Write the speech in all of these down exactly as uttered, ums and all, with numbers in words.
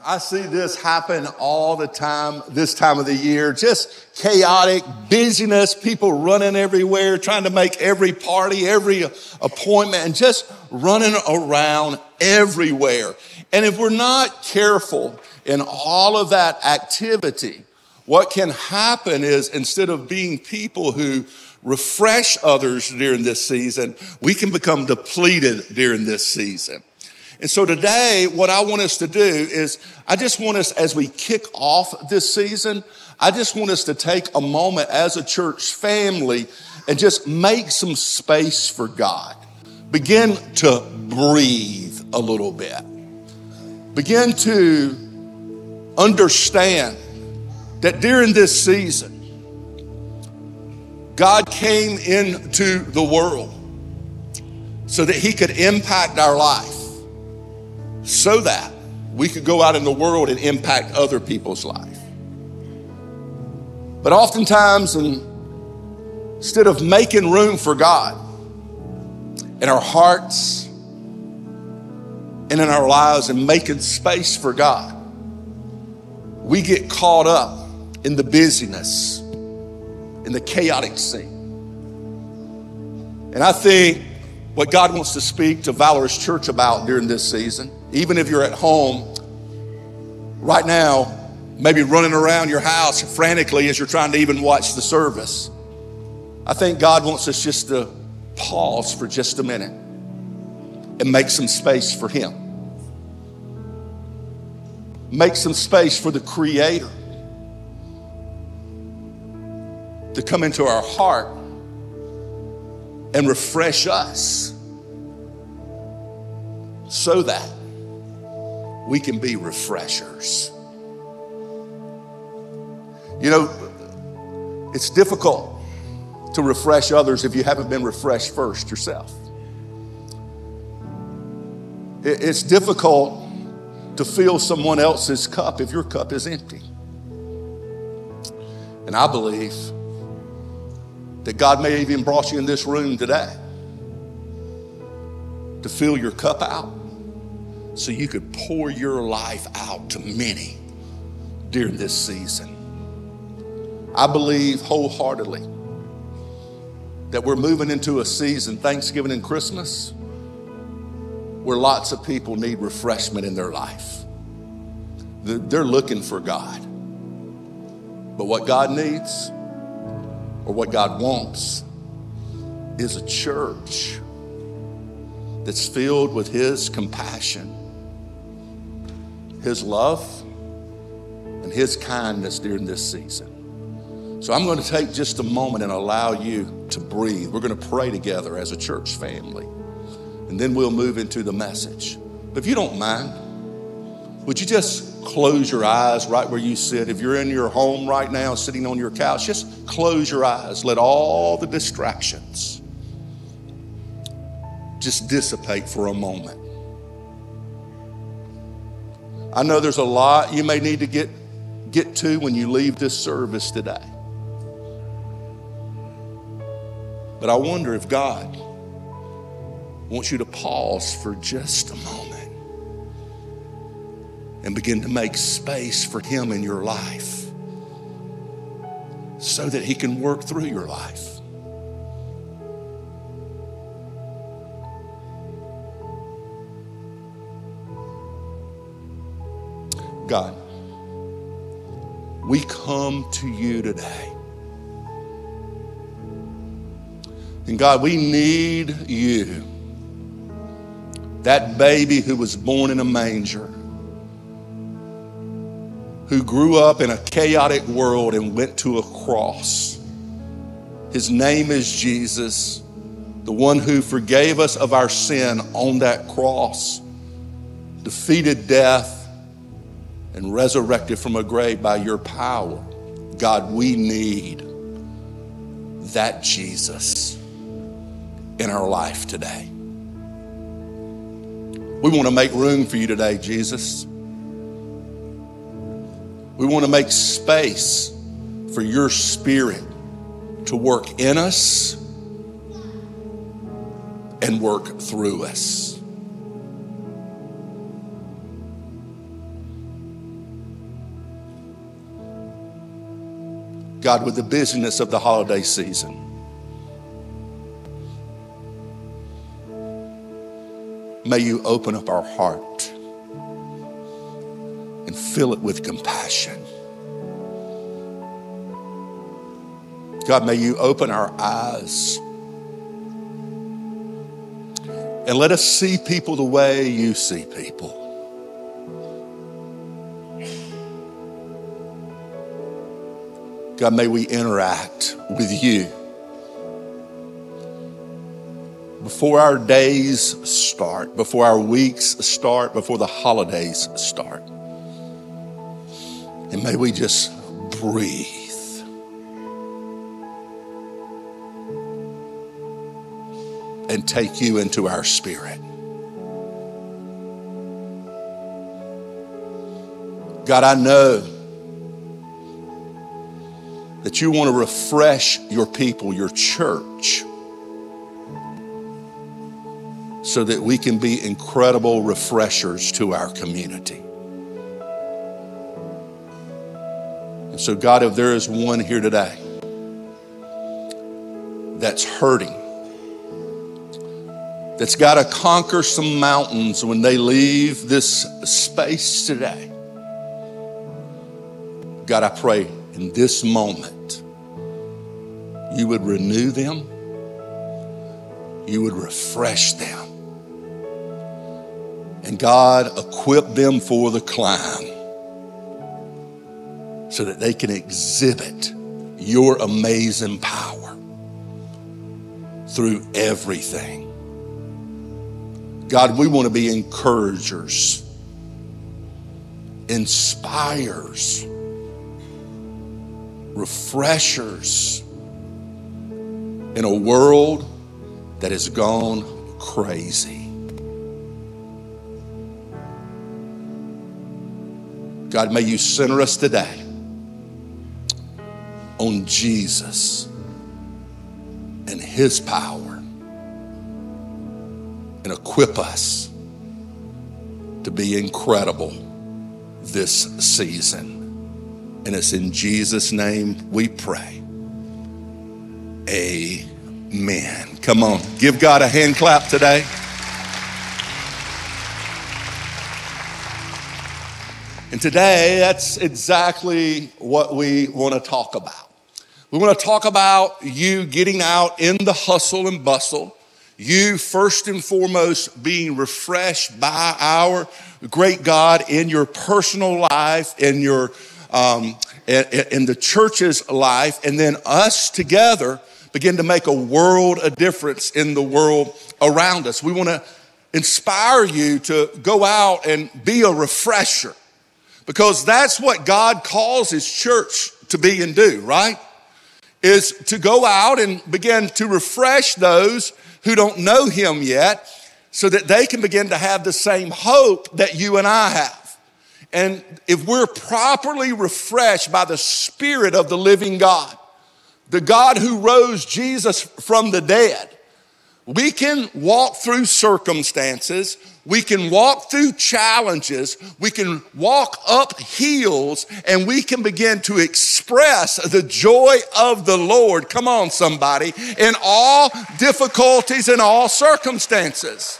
I see this happen all the time, this time of the year. Just chaotic busyness, people running everywhere, trying to make every party, every appointment, and just running around everywhere. And if we're not careful in all of that activity, what can happen is instead of being people who refresh others during this season, we can become depleted during this season. And so today, what I want us to do is, I just want us, as we kick off this season, I just want us to take a moment as a church family and just make some space for God. Begin to breathe a little bit. Begin to understand that during this season, God came into the world so that he could impact our life, so that we could go out in the world and impact other people's life. But oftentimes, instead of making room for God in our hearts and in our lives and making space for God, we get caught up in the busyness, in the chaotic scene. And I think what God wants to speak to Valorous Church about during this season, even if you're at home right now, maybe running around your house frantically as you're trying to even watch the service, I think God wants us just to pause for just a minute and make some space for him. Make some space for the Creator to come into our heart and refresh us so that we can be refreshers. You know, it's difficult to refresh others if you haven't been refreshed first yourself. It's difficult to fill someone else's cup if your cup is empty. And I believe that God may have even brought you in this room today to fill your cup out so you could pour your life out to many during this season. I believe wholeheartedly that we're moving into a season, Thanksgiving and Christmas, where lots of people need refreshment in their life. They're looking for God. But what God needs, or what God wants, is a church that's filled with his compassion, his love, and his kindness during this season. So I'm going to take just a moment and allow you to breathe. We're going to pray together as a church family, and then we'll move into the message. But if you don't mind, would you just close your eyes right where you sit? If you're in your home right now, sitting on your couch, just close your eyes. Let all the distractions just dissipate for a moment. I know there's a lot you may need to get, get to when you leave this service today. But I wonder if God wants you to pause for just a moment and begin to make space for him in your life so that he can work through your life. God, we come to you today. And God, we need you. That baby who was born in a manger, who grew up in a chaotic world and went to a cross. His name is Jesus, the one who forgave us of our sin on that cross, defeated death, and resurrected from a grave by your power. God, we need that Jesus in our life today. We want to make room for you today, Jesus. We want to make space for your Spirit to work in us and work through us. God, with the busyness of the holiday season, may you open up our heart and fill it with compassion. God, may you open our eyes and let us see people the way you see people. God, may we interact with you before our days start, before our weeks start, before the holidays start. And may we just breathe. And take you into our spirit. God, I know that you want to refresh your people, your church, so that we can be incredible refreshers to our community. And so, God, if there is one here today that's hurting, that's got to conquer some mountains when they leave this space today, God, I pray in this moment, you would renew them, you would refresh them, and God, equip them for the climb so that they can exhibit your amazing power through everything. God, we want to be encouragers, inspirers, refreshers in a world that has gone crazy. God, may you center us today on Jesus and his power, and equip us to be incredible this season. And it's in Jesus' name we pray. Amen. Come on, give God a hand clap today. And today, that's exactly what we want to talk about. We want to talk about you getting out in the hustle and bustle. You, first and foremost, being refreshed by our great God in your personal life, in your um, in, in the church's life, and then us together begin to make a world of difference in the world around us. We want to inspire you to go out and be a refresher, because that's what God calls his church to be and do, right? Is to go out and begin to refresh those who don't know him yet, so that they can begin to have the same hope that you and I have. And if we're properly refreshed by the Spirit of the living God, the God who rose Jesus from the dead, we can walk through circumstances, we can walk through challenges, we can walk up hills, and we can begin to express the joy of the Lord, come on somebody, in all difficulties and all circumstances.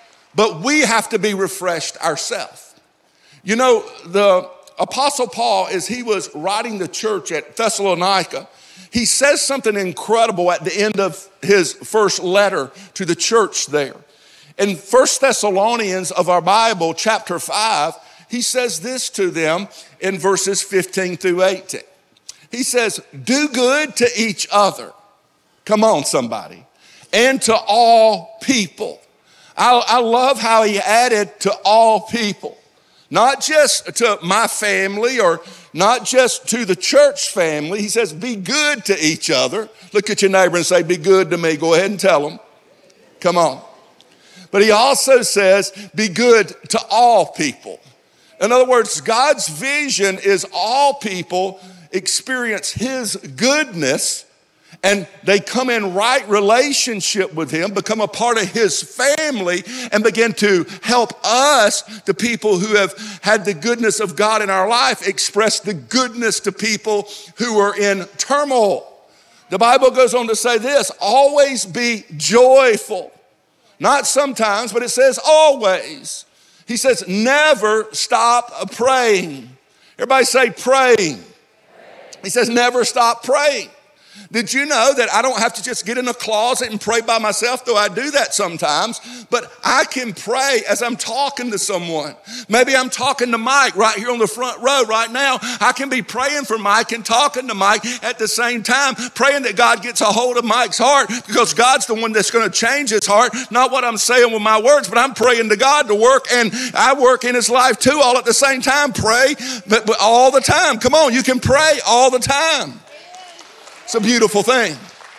But we have to be refreshed ourselves. You know, the Apostle Paul, as he was writing the church at Thessalonica, he says something incredible at the end of his first letter to the church there. In First Thessalonians of our Bible, chapter five, he says this to them in verses fifteen through eighteen. He says, do good to each other. Come on, somebody. And to all people. I, I love how he added to all people. Not just to my family or not just to the church family. He says, be good to each other. Look at your neighbor and say, be good to me. Go ahead and tell them. Come on. But he also says, be good to all people. In other words, God's vision is all people experience his goodness, and they come in right relationship with him, become a part of his family. family and begin to help us, the people who have had the goodness of God in our life, express the goodness to people who are in turmoil. The Bible goes on to say this, always be joyful. Not sometimes, but it says always. He says, never stop praying. Everybody say praying. He says, never stop praying. Did you know that I don't have to just get in a closet and pray by myself, though I do that sometimes, but I can pray as I'm talking to someone. Maybe I'm talking to Mike right here on the front row right now. I can be praying for Mike and talking to Mike at the same time, praying that God gets a hold of Mike's heart, because God's the one that's going to change his heart, not what I'm saying with my words, but I'm praying to God to work, and I work in his life too, all at the same time. Pray, but, but all the time. Come on, you can pray all the time. It's a beautiful thing.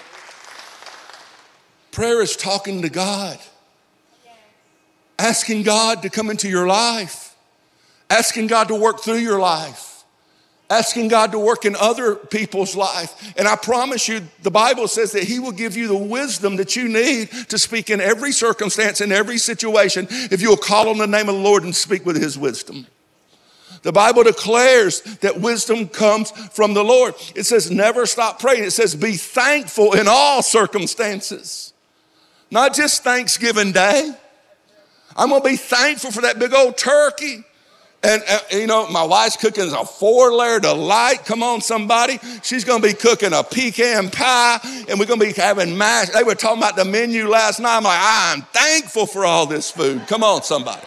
Prayer is talking to God. Asking God to come into your life. Asking God to work through your life. Asking God to work in other people's life. And I promise you, the Bible says that he will give you the wisdom that you need to speak in every circumstance, in every situation, if you'll call on the name of the Lord and speak with his wisdom. The Bible declares that wisdom comes from the Lord. It says never stop praying. It says be thankful in all circumstances. Not just Thanksgiving Day. I'm going to be thankful for that big old turkey. And, uh, you know, my wife's cooking a four-layer delight. Come on, somebody. She's going to be cooking a pecan pie, and we're going to be having mash. They were talking about the menu last night. I'm like, I'm thankful for all this food. Come on, somebody.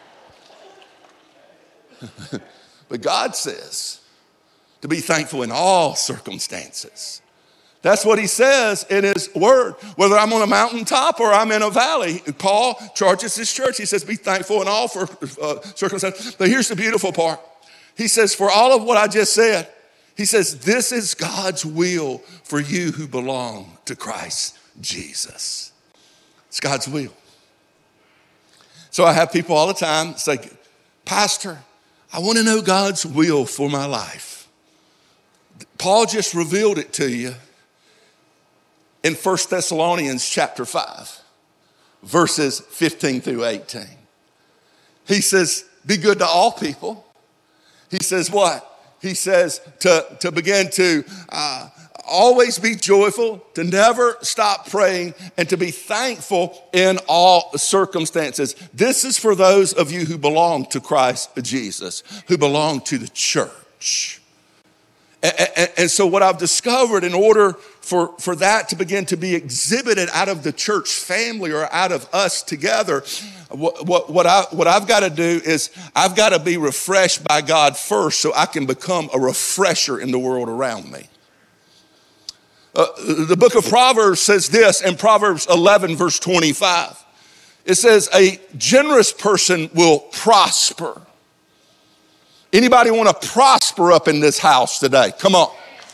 But God says to be thankful in all circumstances. That's what he says in his word. Whether I'm on a mountaintop or I'm in a valley, Paul charges his church. He says, be thankful in all for, uh, circumstances. But here's the beautiful part. He says, for all of what I just said, he says, this is God's will for you who belong to Christ Jesus. It's God's will. So I have people all the time say, Pastor, I want to know God's will for my life. Paul just revealed it to you in First Thessalonians chapter five, verses fifteen through eighteen. He says, be good to all people. He says what? He says to, to begin to uh, always be joyful, to never stop praying, and to be thankful in all circumstances. This is for those of you who belong to Christ Jesus, who belong to the church. And, and, and so what I've discovered, in order for, for that to begin to be exhibited out of the church family or out of us together, what, what, what, I, what I've got to do is I've got to be refreshed by God first so I can become a refresher in the world around me. Uh, the book of Proverbs says this in Proverbs eleven, verse twenty-five. It says, a generous person will prosper. Anybody want to prosper up in this house today? Come on.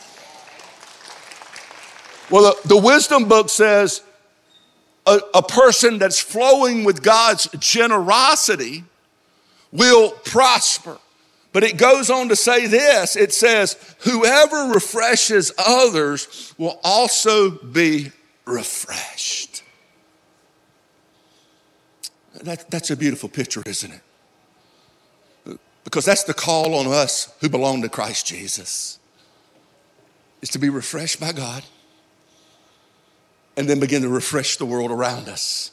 Well, the, the wisdom book says a, a person that's flowing with God's generosity will prosper. But it goes on to say this. It says, whoever refreshes others will also be refreshed. That, that's a beautiful picture, isn't it? Because that's the call on us who belong to Christ Jesus, is to be refreshed by God and then begin to refresh the world around us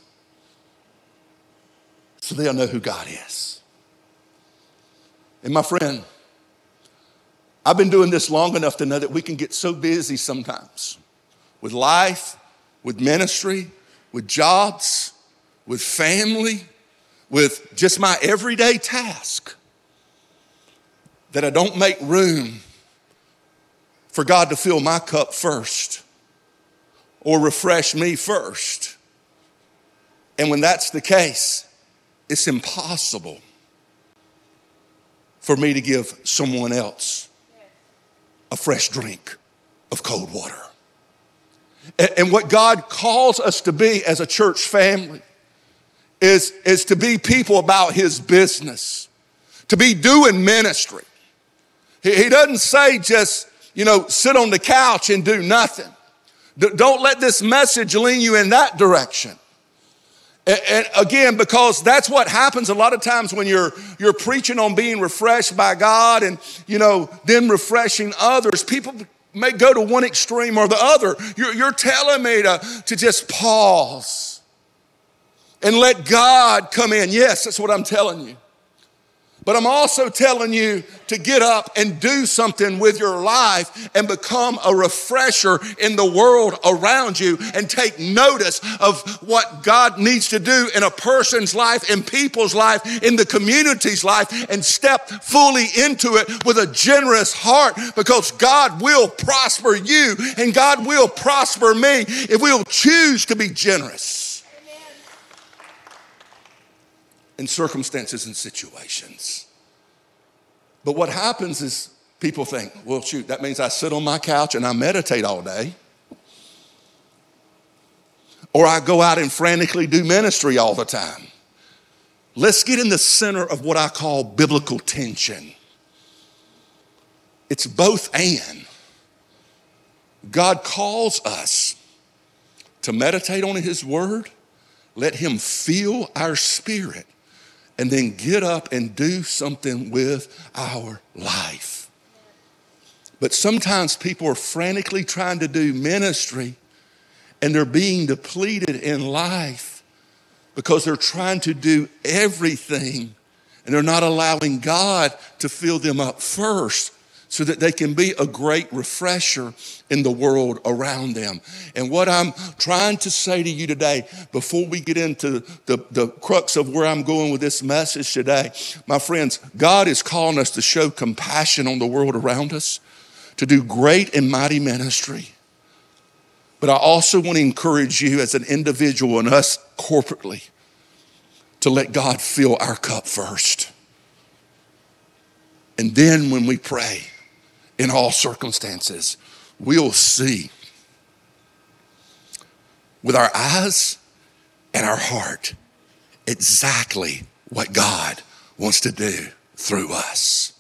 so they'll know who God is. And my friend, I've been doing this long enough to know that we can get so busy sometimes with life, with ministry, with jobs, with family, with just my everyday task, that I don't make room for God to fill my cup first or refresh me first. And when that's the case, it's impossible for me to give someone else a fresh drink of cold water. And, and what God calls us to be as a church family is, is to be people about his business, to be doing ministry. He, he doesn't say just, you know, sit on the couch and do nothing. D- don't let this message lean you in that direction. And, and again, because that's what happens a lot of times when you're you're preaching on being refreshed by God and, you know, then refreshing others. People may go to one extreme or the other. You're, you're telling me to, to just pause and let God come in. Yes, that's what I'm telling you. But I'm also telling you to get up and do something with your life and become a refresher in the world around you and take notice of what God needs to do in a person's life, in people's life, in the community's life, and step fully into it with a generous heart, because God will prosper you and God will prosper me if we'll choose to be generous in circumstances and situations. But what happens is people think, well, shoot, that means I sit on my couch and I meditate all day. Or I go out and frantically do ministry all the time. Let's get in the center of what I call biblical tension. It's both and. God calls us to meditate on his word, let him fill our spirit, and then get up and do something with our life. But sometimes people are frantically trying to do ministry and they're being depleted in life because they're trying to do everything and they're not allowing God to fill them up first so that they can be a great refresher in the world around them. And what I'm trying to say to you today, before we get into the, the crux of where I'm going with this message today, my friends, God is calling us to show compassion on the world around us, to do great and mighty ministry. But I also want to encourage you as an individual and us corporately to let God fill our cup first. And then when we pray, in all circumstances, we'll see with our eyes and our heart exactly what God wants to do through us.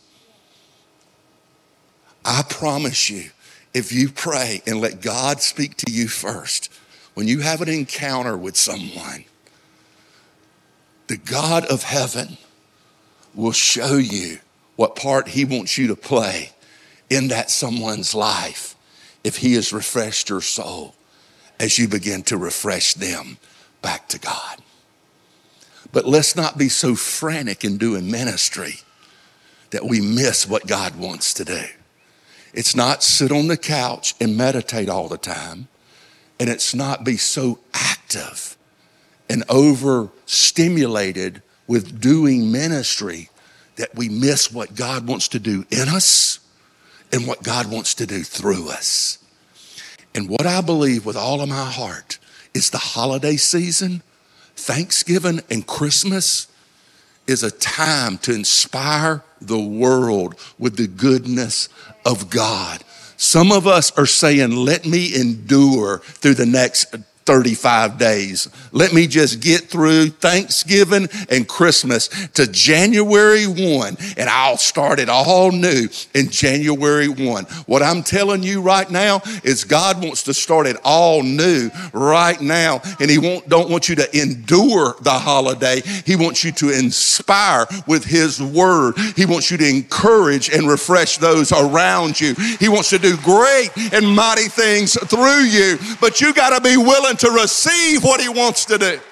I promise you, if you pray and let God speak to you first, when you have an encounter with someone, the God of heaven will show you what part he wants you to play in that someone's life if he has refreshed your soul as you begin to refresh them back to God. But let's not be so frantic in doing ministry that we miss what God wants to do. It's not sit on the couch and meditate all the time, and it's not be so active and overstimulated with doing ministry that we miss what God wants to do in us and what God wants to do through us. And what I believe with all of my heart is the holiday season, Thanksgiving and Christmas, is a time to inspire the world with the goodness of God. Some of us are saying, let me endure through the next thirty-five days. Let me just get through Thanksgiving and Christmas to January first, and I'll start it all new in January first. What I'm telling you right now is God wants to start it all new right now, and he won't, don't want you to endure the holiday. He wants you to inspire with his word. He wants you to encourage and refresh those around you. He wants to do great and mighty things through you, but you got to be willing to receive what he wants to do.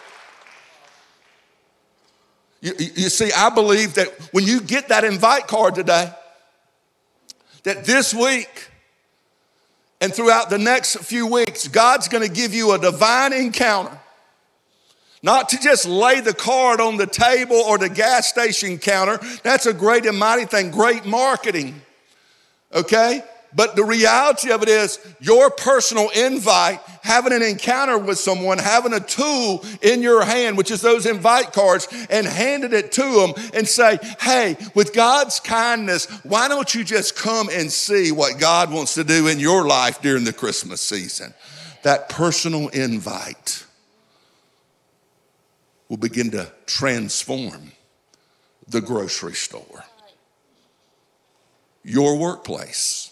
You, you see, I believe that when you get that invite card today, that this week and throughout the next few weeks, God's going to give you a divine encounter. Not to just lay the card on the table or the gas station counter. That's a great and mighty thing, great marketing, okay? But the reality of it is your personal invite, having an encounter with someone, having a tool in your hand, which is those invite cards, and handing it to them and say, hey, with God's kindness, why don't you just come and see what God wants to do in your life during the Christmas season? That personal invite will begin to transform the grocery store, your workplace,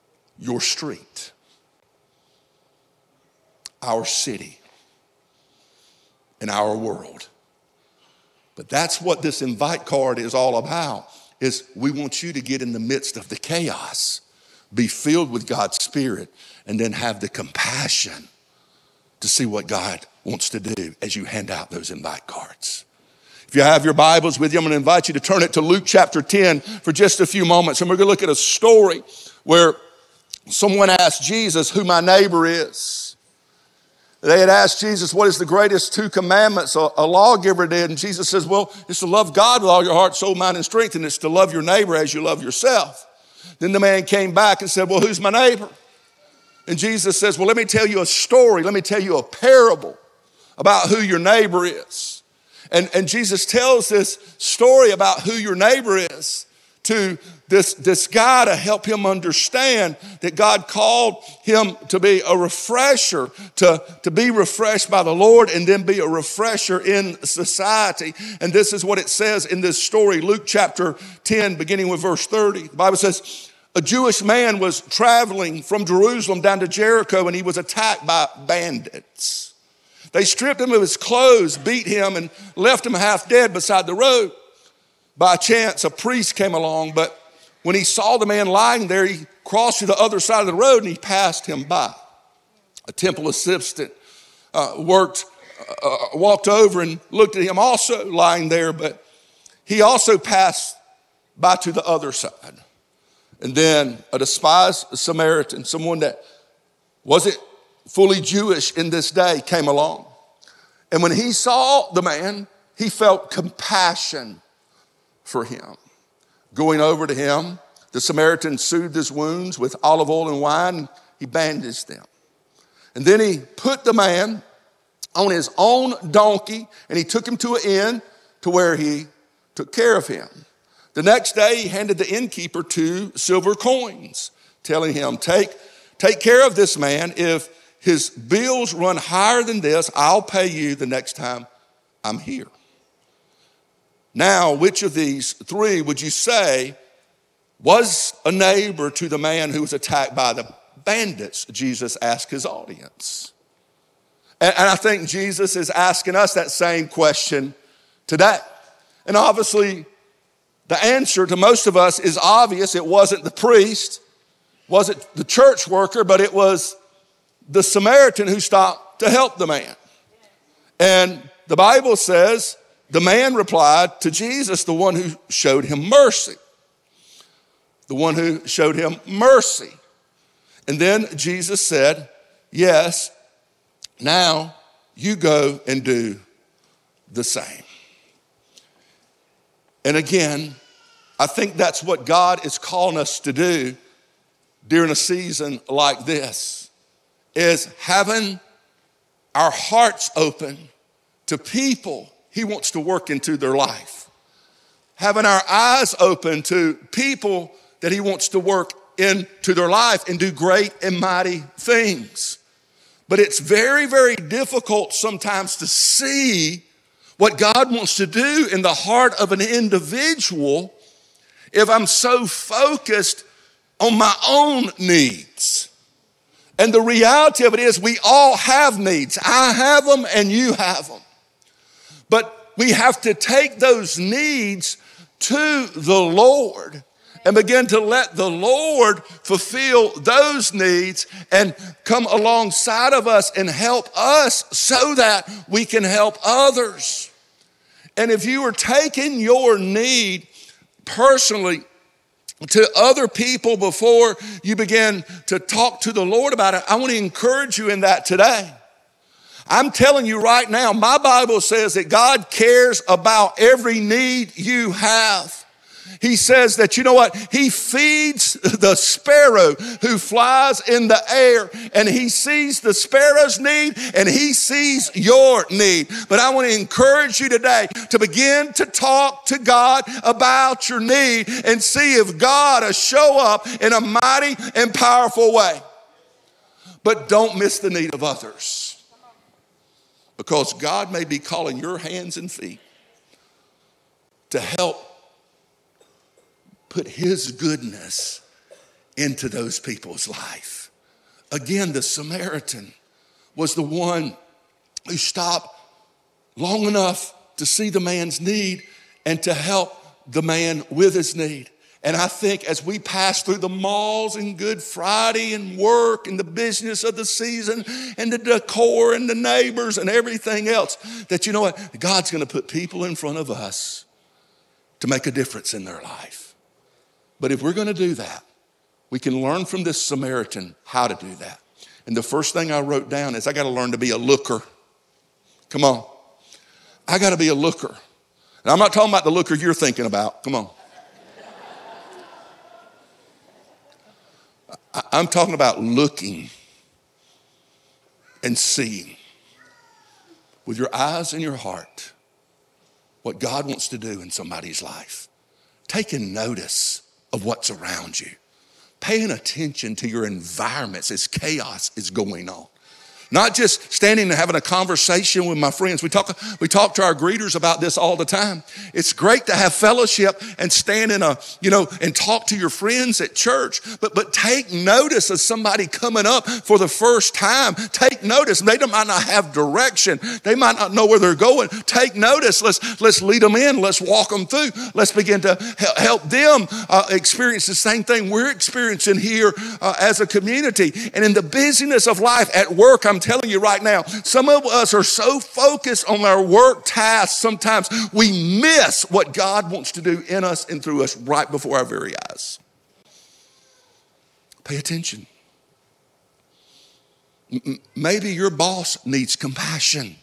your street, our city, in our world. But that's what this invite card is all about, is we want you to get in the midst of the chaos, be filled with God's Spirit, and then have the compassion to see what God wants to do as you hand out those invite cards. If you have your Bibles with you, I'm going to invite you to turn it to Luke chapter ten for just a few moments. And we're going to look at a story where someone asked Jesus who my neighbor is. They had asked Jesus, what is the greatest two commandments a, a lawgiver did? And Jesus says, well, it's to love God with all your heart, soul, mind, and strength, and it's to love your neighbor as you love yourself. Then the man came back and said, well, who's my neighbor? And Jesus says, well, let me tell you a story. Let me tell you a parable about who your neighbor is. And, and Jesus tells this story about who your neighbor is to this, this guy to help him understand that God called him to be a refresher, to, to be refreshed by the Lord and then be a refresher in society. And this is what it says in this story, Luke chapter ten, beginning with verse thirty. The Bible says, a Jewish man was traveling from Jerusalem down to Jericho, and he was attacked by bandits. They stripped him of his clothes, beat him, and left him half dead beside the road. By chance, a priest came along, but when he saw the man lying there, he crossed to the other side of the road and he passed him by. A temple assistant uh, worked, uh, walked over and looked at him also lying there, but he also passed by to the other side. And then a despised Samaritan, someone that wasn't fully Jewish in this day, came along. And when he saw the man, he felt compassion for him. Going over to him, the Samaritan soothed his wounds with olive oil and wine. He bandaged them. And then he put the man on his own donkey and he took him to an inn to where he took care of him. The next day he handed the innkeeper two silver coins, telling him, take, take care of this man. If his bills run higher than this, I'll pay you the next time I'm here. Now, which of these three would you say was a neighbor to the man who was attacked by the bandits? Jesus asked his audience. And, and I think Jesus is asking us that same question today. And obviously, the answer to most of us is obvious. It wasn't the priest, wasn't the church worker, but it was the Samaritan who stopped to help the man. And the Bible says, the man replied to Jesus, the one who showed him mercy. The one who showed him mercy. And then Jesus said, yes, now you go and do the same. And again, I think that's what God is calling us to do during a season like this, is having our hearts open to people He wants to work into their life. Having our eyes open to people that He wants to work into their life and do great and mighty things. But it's very, very difficult sometimes to see what God wants to do in the heart of an individual if I'm so focused on my own needs. And the reality of it is we all have needs. I have them and you have them. But we have to take those needs to the Lord and begin to let the Lord fulfill those needs and come alongside of us and help us so that we can help others. And if you are taking your need personally to other people before you begin to talk to the Lord about it, I want to encourage you in that today. I'm telling you right now, my Bible says that God cares about every need you have. He says that, you know what? He feeds the sparrow who flies in the air, and he sees the sparrow's need and he sees your need. But I want to encourage you today to begin to talk to God about your need and see if God will show up in a mighty and powerful way. But don't miss the need of others, because God may be calling your hands and feet to help put His goodness into those people's life. Again, the Samaritan was the one who stopped long enough to see the man's need and to help the man with his need. And I think as we pass through the malls and Good Friday and work and the business of the season and the decor and the neighbors and everything else, that you know what? God's going to put people in front of us to make a difference in their life. But if we're going to do that, we can learn from this Samaritan how to do that. And the first thing I wrote down is I got to learn to be a looker. Come on. I got to be a looker. And I'm not talking about the looker you're thinking about. Come on. I'm talking about looking and seeing with your eyes and your heart what God wants to do in somebody's life. Taking notice of what's around you. Paying attention to your environments as chaos is going on. Not just standing and having a conversation with my friends. We talk, we talk to our greeters about this all the time. It's great to have fellowship and stand in a, you know, and talk to your friends at church. But, but take notice of somebody coming up for the first time. Take notice. They might not have direction. They might not know where they're going. Take notice. Let's, let's lead them in. Let's walk them through. Let's begin to help them uh, experience the same thing we're experiencing here uh, as a community. And in the busyness of life at work, I'm telling you right now, some of us are so focused on our work tasks, sometimes we miss what God wants to do in us and through us right before our very eyes. Pay attention. M- maybe your boss needs compassion.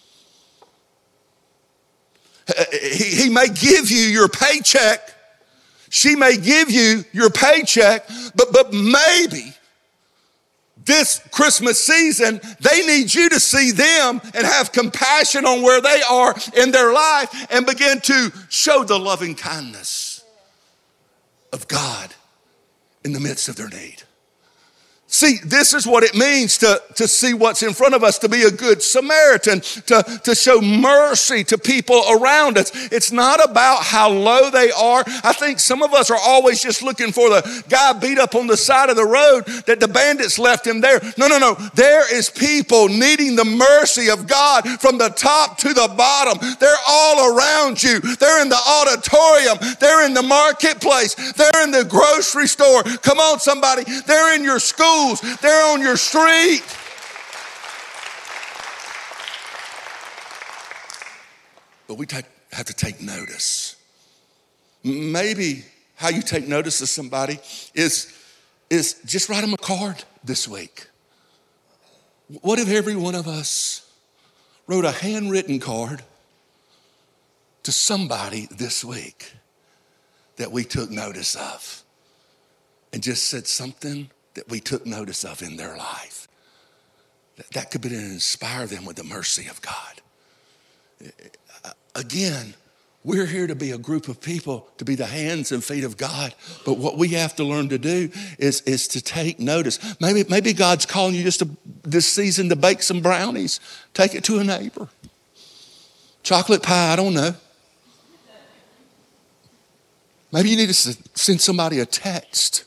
He, he may give you your paycheck. She may give you your paycheck, but, but maybe this Christmas season, they need you to see them and have compassion on where they are in their life and begin to show the loving kindness of God in the midst of their need. See, this is what it means to, to see what's in front of us, to be a good Samaritan, to, to show mercy to people around us. It's not about how low they are. I think some of us are always just looking for the guy beat up on the side of the road that the bandits left him there. No, no, no. There is people needing the mercy of God from the top to the bottom. They're all around you. They're in the auditorium. They're in the marketplace. They're in the grocery store. Come on, somebody. They're in your school. They're on your street. But we take, have to take notice. Maybe how you take notice of somebody is, is just write them a card this week. What if every one of us wrote a handwritten card to somebody this week that we took notice of and just said something that we took notice of in their life? That, that could be to inspire them with the mercy of God. Again, we're here to be a group of people, to be the hands and feet of God. But what we have to learn to do is, is to take notice. Maybe, maybe God's calling you just to, this season to bake some brownies. Take it to a neighbor. Chocolate pie, I don't know. Maybe you need to send somebody a text.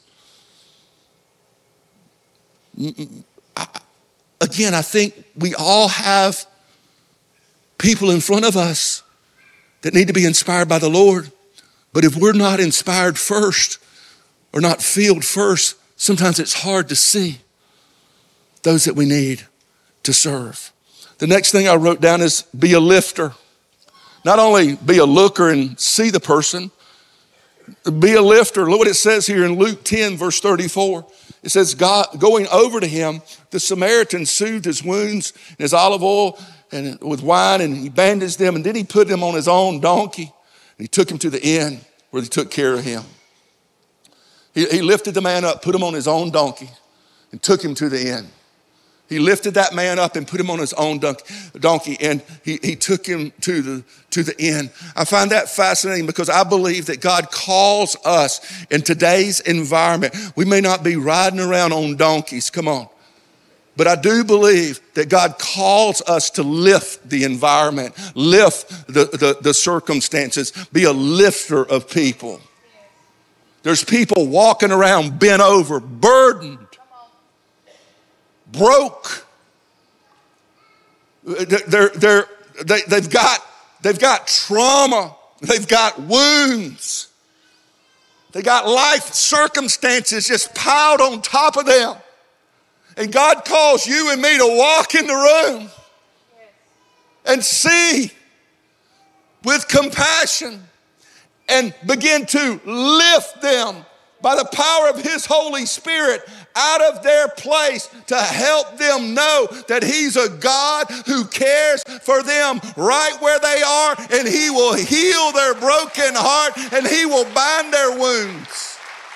Again, I think we all have people in front of us that need to be inspired by the Lord. But if we're not inspired first or not filled first, sometimes it's hard to see those that we need to serve. The next thing I wrote down is be a lifter. Not only be a looker and see the person, be a lifter. Look what it says here in Luke ten, verse thirty-four. It says, God, going over to him, the Samaritan soothed his wounds and his olive oil and with wine, and he bandaged them, and then he put him on his own donkey, and he took him to the inn where he took care of him. He, he lifted the man up, put him on his own donkey, and took him to the inn. He lifted that man up and put him on his own donkey, and he, he took him to the, to the inn. I find that fascinating because I believe that God calls us in today's environment. We may not be riding around on donkeys, come on. But I do believe that God calls us to lift the environment, lift the, the, the circumstances, be a lifter of people. There's people walking around bent over, burdened, broke. They're, they're, they, they've got, they've got trauma. They've got wounds. They got life circumstances just piled on top of them. And God calls you and me to walk in the room and see with compassion and begin to lift them by the power of his Holy Spirit out of their place to help them know that he's a God who cares for them right where they are, and he will heal their broken heart and he will bind their wounds.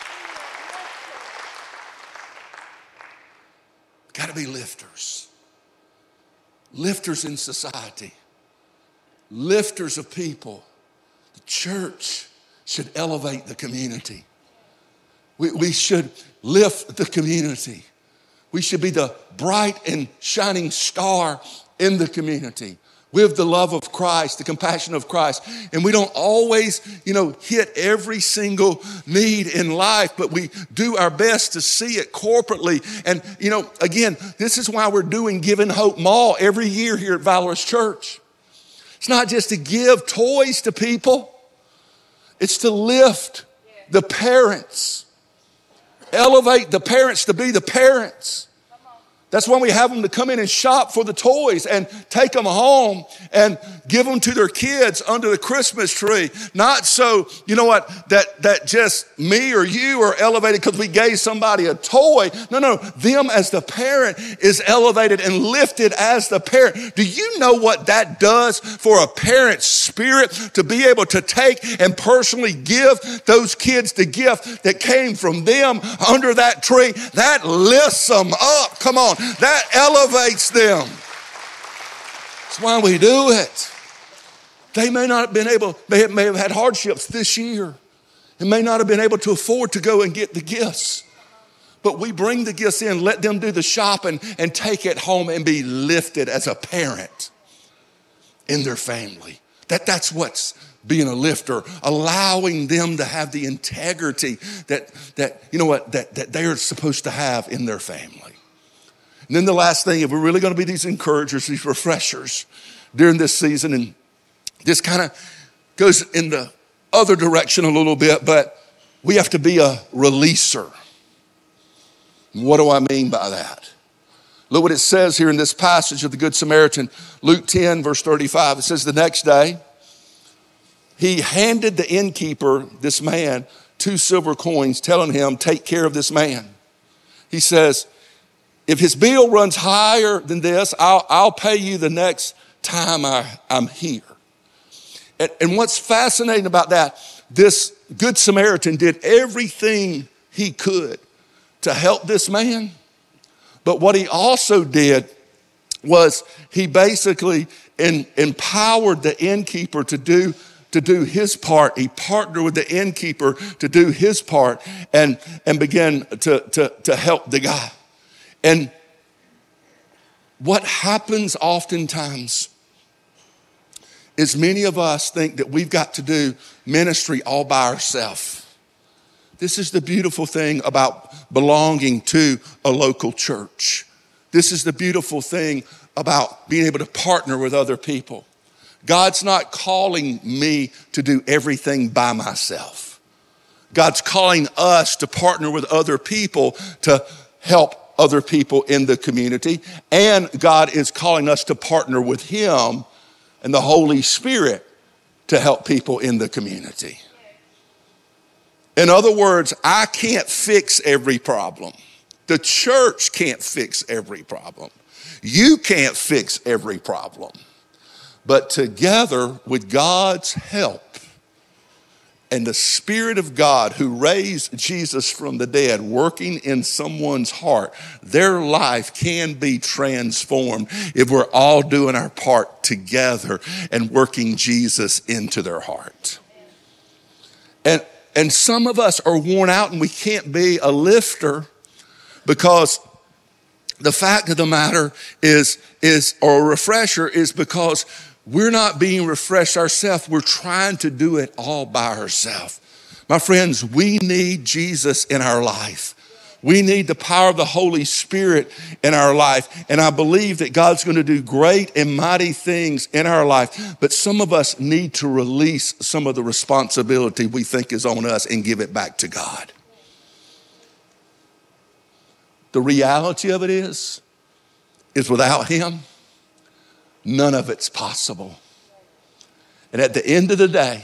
Got to be lifters. Lifters in society. Lifters of people. The church should elevate the community. We, we should lift the community. We should be the bright and shining star in the community with the love of Christ, the compassion of Christ. And we don't always, you know, hit every single need in life, but we do our best to see it corporately. And, you know, again, this is why we're doing Giving Hope Mall every year here at Valorous Church. It's not just to give toys to people. It's to lift the parents. Elevate the parents to be the parents. That's when we have them to come in and shop for the toys and take them home and give them to their kids under the Christmas tree. Not so, you know what, that, that just me or you are elevated because we gave somebody a toy. No, no, them as the parent is elevated and lifted as the parent. Do you know what that does for a parent's spirit to be able to take and personally give those kids the gift that came from them under that tree? That lifts them up. Come on. That elevates them. That's why we do it. They may not have been able, may have, may have had hardships this year and may not have been able to afford to go and get the gifts. But we bring the gifts in, let them do the shopping and take it home and be lifted as a parent in their family. That, that's what's being a lifter, allowing them to have the integrity that, that you know what, that, that they're supposed to have in their family. And then the last thing, if we're really going to be these encouragers, these refreshers during this season, and this kind of goes in the other direction a little bit, but we have to be a releaser. What do I mean by that? Look what it says here in this passage of the Good Samaritan, Luke ten, verse thirty-five. It says, the next day, he handed the innkeeper, this man, two silver coins, telling him, take care of this man. He says, if his bill runs higher than this, I'll, I'll pay you the next time I, I'm here. And, and what's fascinating about that, this Good Samaritan did everything he could to help this man. But what he also did was he basically in, empowered the innkeeper to do to do his part. He partnered with the innkeeper to do his part and, and began to, to, to help the guy. And what happens oftentimes is many of us think that we've got to do ministry all by ourselves. This is the beautiful thing about belonging to a local church. This is the beautiful thing about being able to partner with other people. God's not calling me to do everything by myself. God's calling us to partner with other people to help other people in the community. And God is calling us to partner with him and the Holy Spirit to help people in the community. In other words, I can't fix every problem. The church can't fix every problem. You can't fix every problem. But together with God's help and the Spirit of God who raised Jesus from the dead working in someone's heart, their life can be transformed if we're all doing our part together and working Jesus into their heart. And, and some of us are worn out and we can't be a lifter because the fact of the matter is, is or a refresher is because we're not being refreshed ourselves. We're trying to do it all by ourselves. My friends, we need Jesus in our life. We need the power of the Holy Spirit in our life. And I believe that God's going to do great and mighty things in our life. But some of us need to release some of the responsibility we think is on us and give it back to God. The reality of it is, is without him, none of it's possible. And at the end of the day,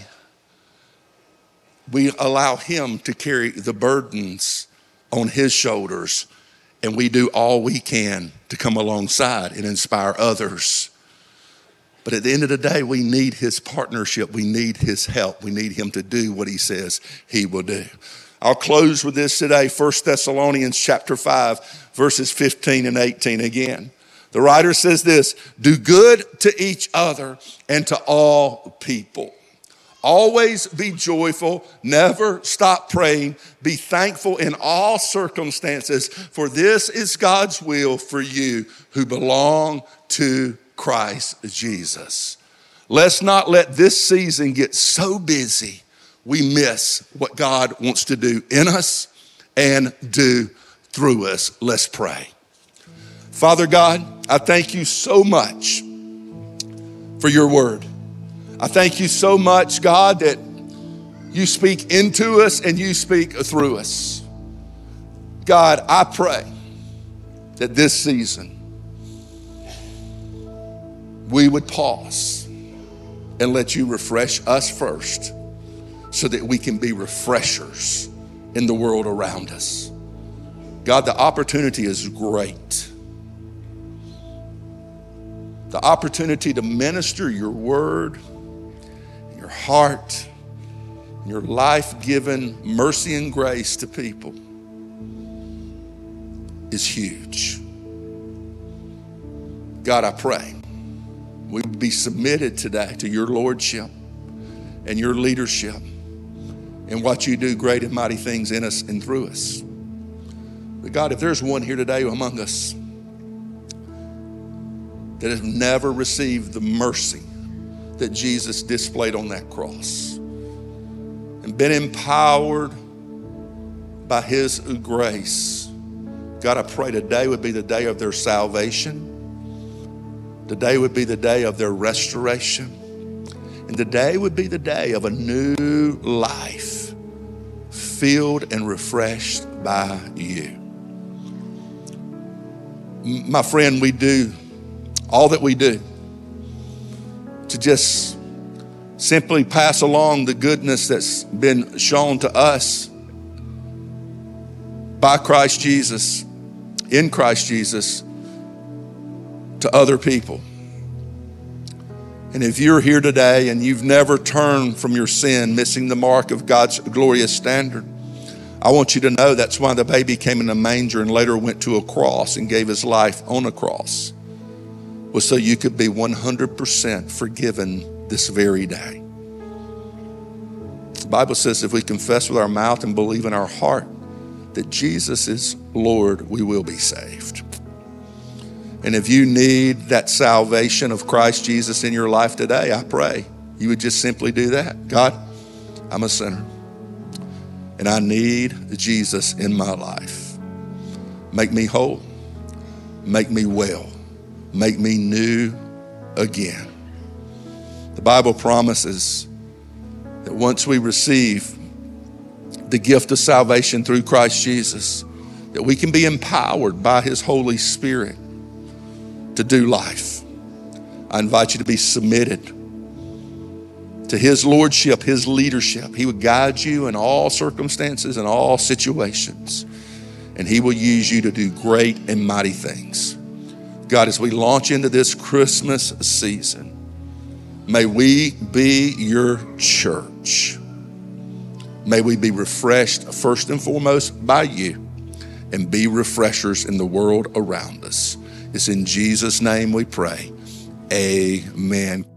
we allow him to carry the burdens on his shoulders, and we do all we can to come alongside and inspire others. But at the end of the day, we need his partnership. We need his help. We need him to do what he says he will do. I'll close with this today, First Thessalonians chapter five, verses fifteen and eighteen again. The writer says this, do good to each other and to all people. Always be joyful, never stop praying, be thankful in all circumstances, for this is God's will for you who belong to Christ Jesus. Let's not let this season get so busy we miss what God wants to do in us and do through us. Let's pray. Father God, I thank you so much for your word. I thank you so much, God, that you speak into us and you speak through us. God, I pray that this season we would pause and let you refresh us first so that we can be refreshers in the world around us. God, the opportunity is great. The opportunity to minister your word, your heart, your life-given mercy and grace to people is huge. God, I pray we would be submitted today to your lordship and your leadership and what you do great and mighty things in us and through us. But God, if there's one here today among us that has never received the mercy that Jesus displayed on that cross and been empowered by his grace, God, I pray today would be the day of their salvation. Today would be the day of their restoration. And today would be the day of a new life filled and refreshed by you. My friend, we do all that we do to just simply pass along the goodness that's been shown to us by Christ Jesus, in Christ Jesus, to other people. And if you're here today and you've never turned from your sin, missing the mark of God's glorious standard, I want you to know that's why the baby came in a manger and later went to a cross and gave his life on a cross, was so you could be one hundred percent forgiven this very day. The Bible says if we confess with our mouth and believe in our heart that Jesus is Lord, we will be saved. And if you need that salvation of Christ Jesus in your life today, I pray you would just simply do that. God, I'm a sinner and I need Jesus in my life. Make me whole, make me well, make me new again. The Bible promises that once we receive the gift of salvation through Christ Jesus, that we can be empowered by his Holy Spirit to do life. I invite you to be submitted to his lordship, his leadership. He would guide you in all circumstances and all situations, and he will use you to do great and mighty things. God, as we launch into this Christmas season, may we be your church. May we be refreshed first and foremost by you and be refreshers in the world around us. It's in Jesus' name we pray. Amen.